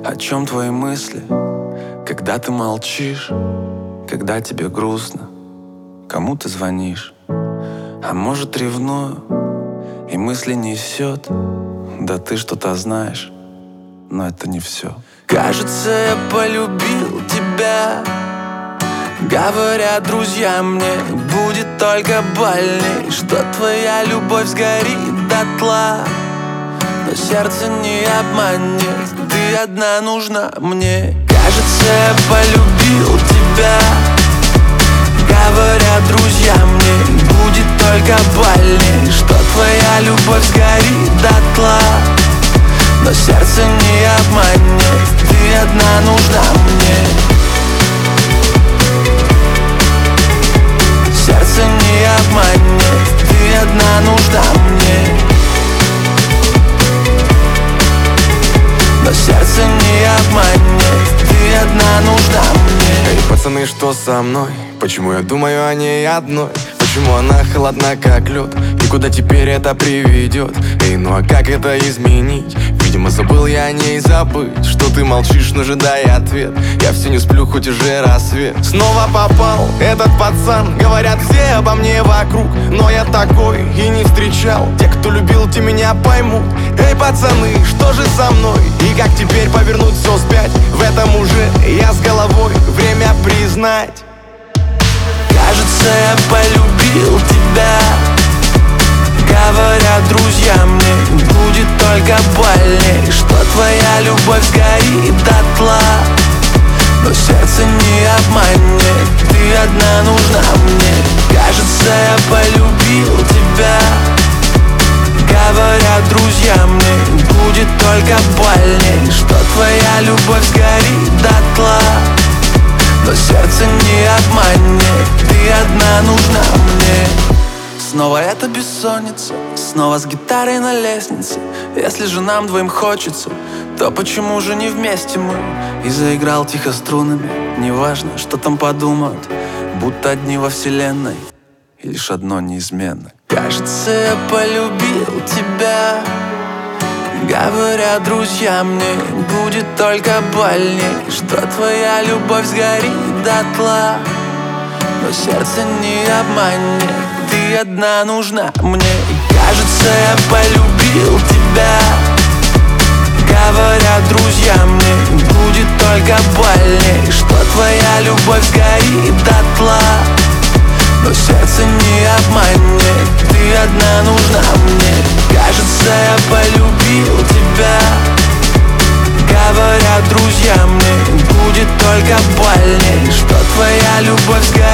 О чем твои мысли, когда ты молчишь, когда тебе грустно, кому ты звонишь? А может, ревную и мысли несет? Да ты что-то знаешь, но это не все. Кажется, я полюбил тебя. Говорят друзья мне, будет только больней, что твоя любовь сгорит дотла. Но сердце не обманет, ты одна нужна мне. Кажется, я полюбил тебя. Говорят друзья мне, будет только больней, что твоя любовь сгорит дотла. Но сердце не обманет, ты одна нужна мне. Сердце не обманет, ты одна нужна мне. Но сердце не обманет, ты одна нужна мне. Эй, пацаны, что со мной? Почему я думаю о ней одной? Почему она холодна, как лед? И куда теперь это приведет? Эй, ну а как это изменить? Видимо, забыл я о ней забыть. Что ты молчишь, ну же дай ответ. Я все не сплю, хоть уже рассвет. Снова попал этот пацан. Говорят все обо мне вокруг, но я такой и не встречал. Те, кто любил, те меня поймут. Эй, пацаны, что же со мной? И как теперь повернуть все вспять? В этом уже я с головой, время признать. Кажется, я полюбил тебя. Говорят друзья мне, будет только больней, что твоя любовь сгорит дотла. Но сердце не обманет, ты одна нужна мне. Кажется, я полюбил тебя. Говорят друзья мне, будет только больней, что твоя любовь сгорит дотла. Но сердце не обманет, ты одна нужна мне. Снова эта бессонница, снова с гитарой на лестнице. Если же нам двоим хочется, то почему же не вместе мы? И заиграл тихо струнами, неважно, что там подумают, будто одни во вселенной, и лишь одно неизменно. Кажется, я полюбил тебя. Говорят друзья мне, будет только больней, что твоя любовь сгорит дотла. Но сердце не обманет, ты одна нужна мне. И кажется, я полюбил тебя. Говорят друзья мне, будет только больней, что твоя любовь сгорит дотла. Но сердце не обманет, ты одна нужна мне. Кажется, я полюбил тебя. Говорят друзья мне, будет только больней, что твоя любовь сгорит